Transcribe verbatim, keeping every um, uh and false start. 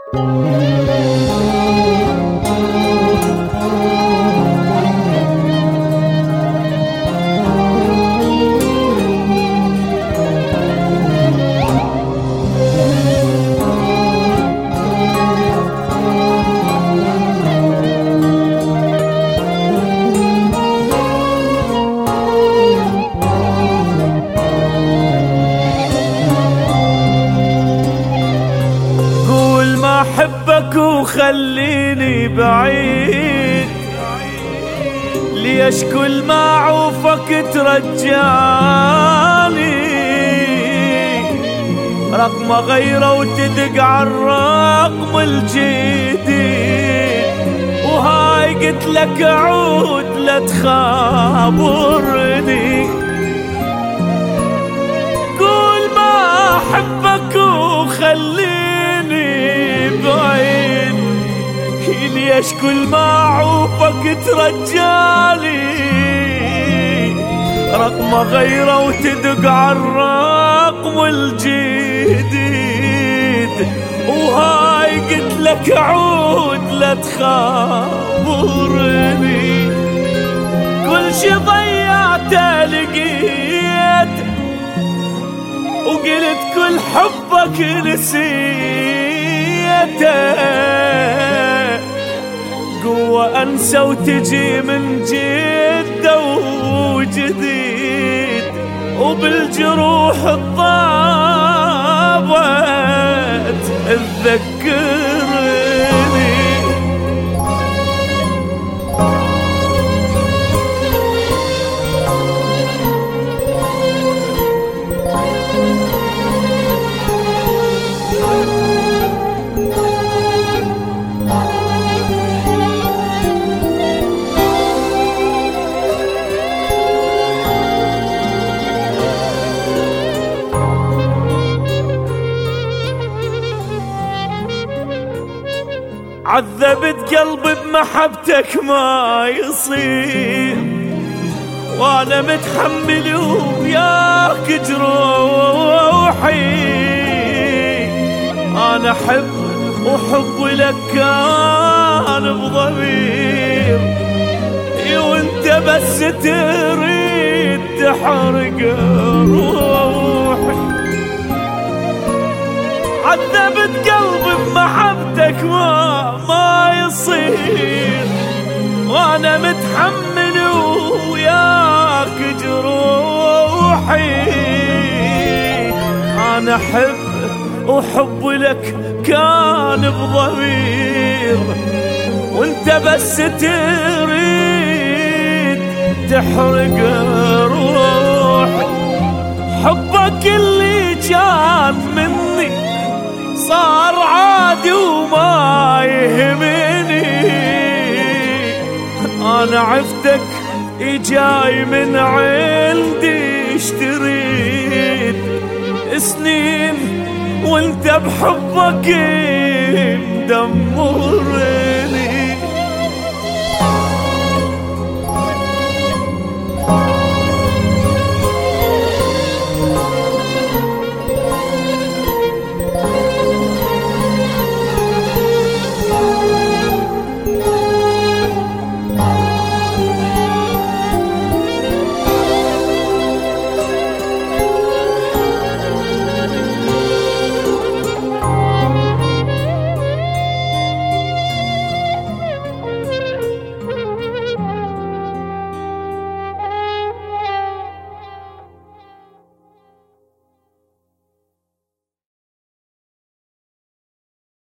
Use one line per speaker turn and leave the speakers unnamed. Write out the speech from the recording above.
أحبك وخليني بعيد، ليش كل ما أعوفك ترجعني؟ رقم غيره وتدق عالرقم الجديد، وهاي قلت لك عود لا تخابرني. قول ما أحبك وخليني بعيد، ليش كل ما أعوفك ترجالي؟ رقم غيره وتدق عالرقم الجديد، وهاي قلت لك عود لا تخابرني. كل شي ضيعته لقيت، وقلت كل حبك نسيته. قوة أنسى وتجي من جد وجديد، وبالجروح الضابت تذكرني. عذبت قلبي بمحبتك ما يصير، وانا متحمل وياك جروحي. انا احب وحب لك كان بضمير، وانت بس تريد تحرق روحي. عذبت قلبي بمحبتك ما ما يصير، وانا متحمل وياك جروحي. انا احب وحب لك كان بضمير، وانت بس تريد تحرق روحي. حبك اللي كان مني صار عادي وما يهمني. انا عفتك جاي من عندي اشتريت سنين، وانت بحبك مدمرني.